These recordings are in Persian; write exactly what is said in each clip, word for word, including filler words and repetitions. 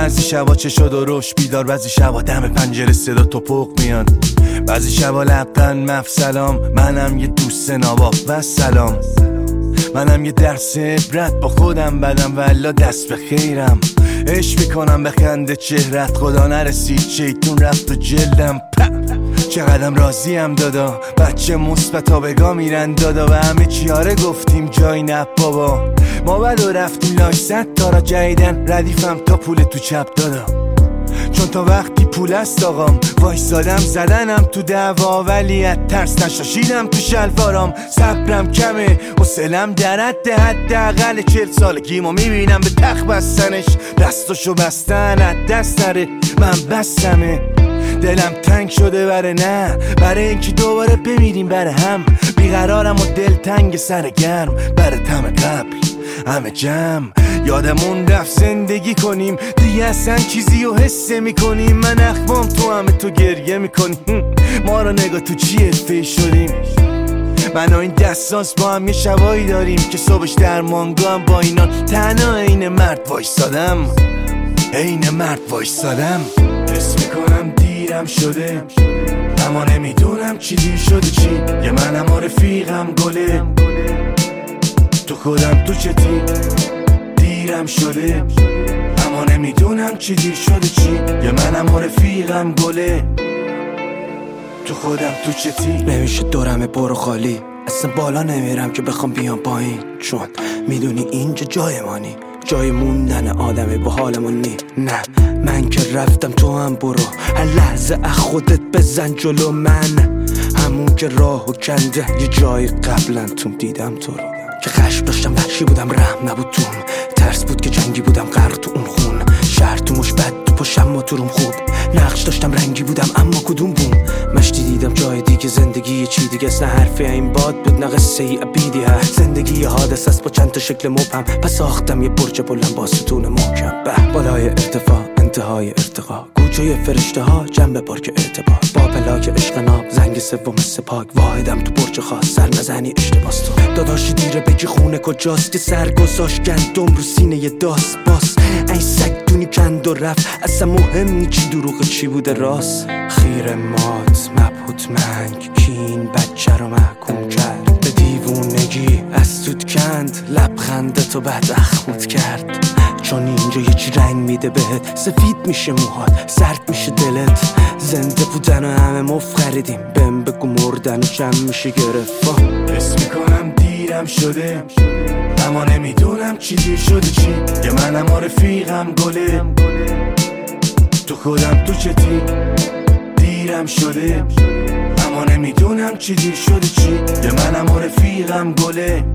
بعضی شبا چشا درشت بیدار، بعضی شبا دم پنجره صدا توپق میاد، بعضی شبا لبخند مفسلام. منم یه دوست نواب و سلام، منم یه درس عبرت با خودم بدم والا دست به خیرم. عشق میکنم به خنده چهرت، خدا نرسید شیطون رفت و جلدم. چقدرم راضیم دادا، بچه مثبت ها بگاه میرن دادا، و همه چیاره گفتیم جای نه بابا. ما بدو رفتیم لاش زد تارا جدیدن، ردیفم تا پول تو چپ دادا، چون تا وقتی پول است آقام. وایسادم زدنم تو دعوا ولی از ترس نشاشیدم تو شلوارام. صبرم کمه حوصله‌ام در حد حداقل چهل سالگیمو میبینم به تخت بستنش، دستاشو بستن از دست نره. من بستمه دلم تنگ شده بره نه، برای اینکه دوباره بمیریم بره هم. بیقرارم و دل تنگ سر گرم، بره تم قبل همه جمع. یادمون رفت زندگی کنیم دیگه اصلا چیزی رو حس میکنیم. من اخوام تو همه تو گریه میکنیم، ما رو نگاه تو چیه فی شدیم. من و این دستانس با هم یه شبایی داریم که صبحش در مانگو هم با اینا تنها عین مرد وایسادم، عین مرد وایسادم. حس میکنم دیرم شده اما نمیدونم چی دیر شده چی. یه منم و رفیقم گله تو خودم تو چتی. دیرم شده اما نمیدونم چی دیر شده چی. یه منم و رفیقم گله تو خودم تو چتی. نمیشه دورم برو خالی، اصلا بالا نمیرم که بخوام بیام پایین، چون میدونی اینجا جای مانی، جای موندن آدمی با حالمون نی. نه من که رفتم تو هم برو، هر لحظه از خودت بزن جلو. من همون که راهو کنده یه جای قبلا تو دیدم تو رو، که خشم داشتم وحشی بودم رحم نبود توم، ترس بود که جنگی بودم غرق تو اون خون. شهر تو مش بد تو پشم ما تو روم خوب، نقش داشتم رنگی بودم اما کدوم بوم. مشتی دیدم جای دیگه، زندگی چی دیگه است، نه حرفی این باد بود نه قصه ای ابیدی هست. زندگی یه حادثه است با چند تا شکل مبهم، پس ساختم یه برج بلند با ستون محکم. به بالای ارتفاع انتهای ارتقا، کوچه فرشته ها جنب پارک اعتبار، با پلاک عشق ناب زنگ سوم سپاک. واحدم تو برج خاص سر نزنی اشتباس تو داداشی دیره بگی خونه کجاست، که سر گذاشت گندم رو سینه یه داست باس. این سگ دونی کند و رفت، اصلا مهم نی چی دروغ چی بوده راست. خیر مات مبهوت منگ کین بچه رو محکوم کرد به دیوونگی، از توت کند لبخندتو بعد اخمود کرد. چون اینجا یه چی رنگ میده بهت، سفید میشه موهات سرد میشه دلت. زنده بودن و همه مف خریدیم، بهم بگو مردن و چند میشه گرفت. حس میکنم دیرم شده اما نمیدونم چی دیر شده چی. یه منم و رفیقم گله تو خودم تو چتی. دیرم شده اما نمیدونم چی دیر شده چی. یه منم و رفیقم گله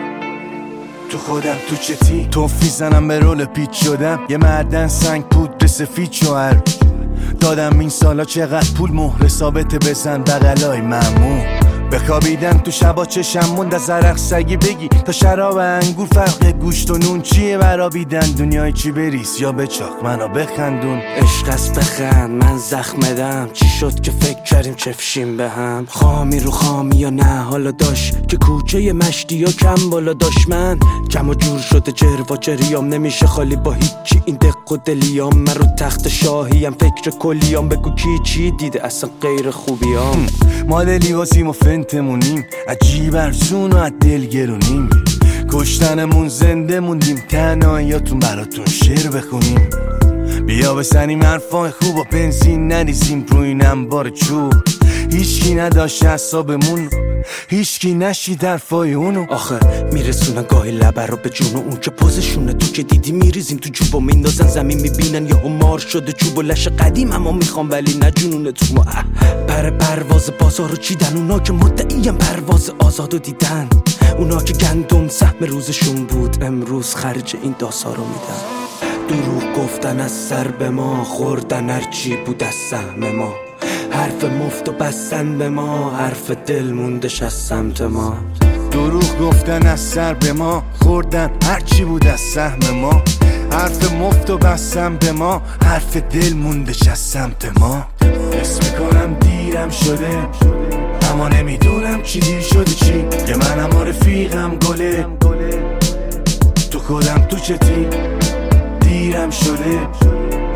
تو خودم تو چتی. توفی زنم به رول پیچ شدم، یه معدن سنگ پودر سفید شوهر دادم. این سالا چقدر پول مهر ثابت بزن بغلای ممنون. بخوابیدم تو شبا چشم موند از عرق سگی بگی تا شراب انگور فرق گوشت و نون چیه برابیدن. دنیای چی بریز یا بچاق منو بخندون. عشق است بخند من زخمدم، چی شد که فکر کردیم چفشیم به هم. خامی رو خامی یا نه حالا داشت که کوچه مشتی یا کم بالا داشت. من کم و جور شده جر و جریام، نمیشه خالی با هیچی این دق و دلیام. من رو تخت شاهیم فکر کلیام، بگو کی چی دیده اصلا غیر خوبیام. مادلی واسیم و فنتمونیم، عجیب ارزون و از دل گرونیم. کشتنمون زنده موندیم، تنهاییاتون براتون شعر بخونیم. بیا بسنیم حرفای خوب و بنزین نریزیم رو این انبار چوب. هیچکی نداشت حسابمون، هیچکی نشید حرفای اونو. آخه میرسونن گاهی لبر رو به جون، اون که پوزشونه تو که دیدی میریزیم تو جوب و میندازن زمین. میبینن یه همار شده چوب و لش قدیم، اما میخوام ولی نجونونه تو ما. پر پرواز بازار رو چیدن، اونا که مدعیم پرواز آزادو دیدن. اونا که گندم سهم روزشون بود، امروز خرج این داسا رو میدن. دروغ گفتن از سر به ما، خوردن هرچی بود از سهم ما. حرف مفت و بستن به ما، حرف دل موندش از سمت ما. دروغ گفتن از سر به ما، خوردن هرچی بود از سهم ما. حرف مفت و بستن به ما، حرف دل موندش از سمت ما. حس میکنم دیرم شده اما نمیدونم چی دیر شده چی. یه منم و رفیقم گله تو خودم تو چتی. دیرم شده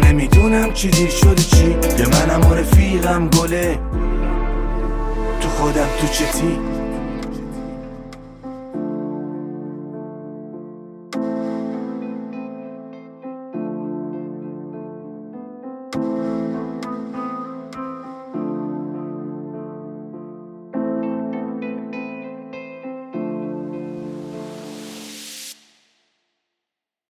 نمیدونم چی دیر شده چی، یه منم و رفیقم گله تو خودم تو چتی.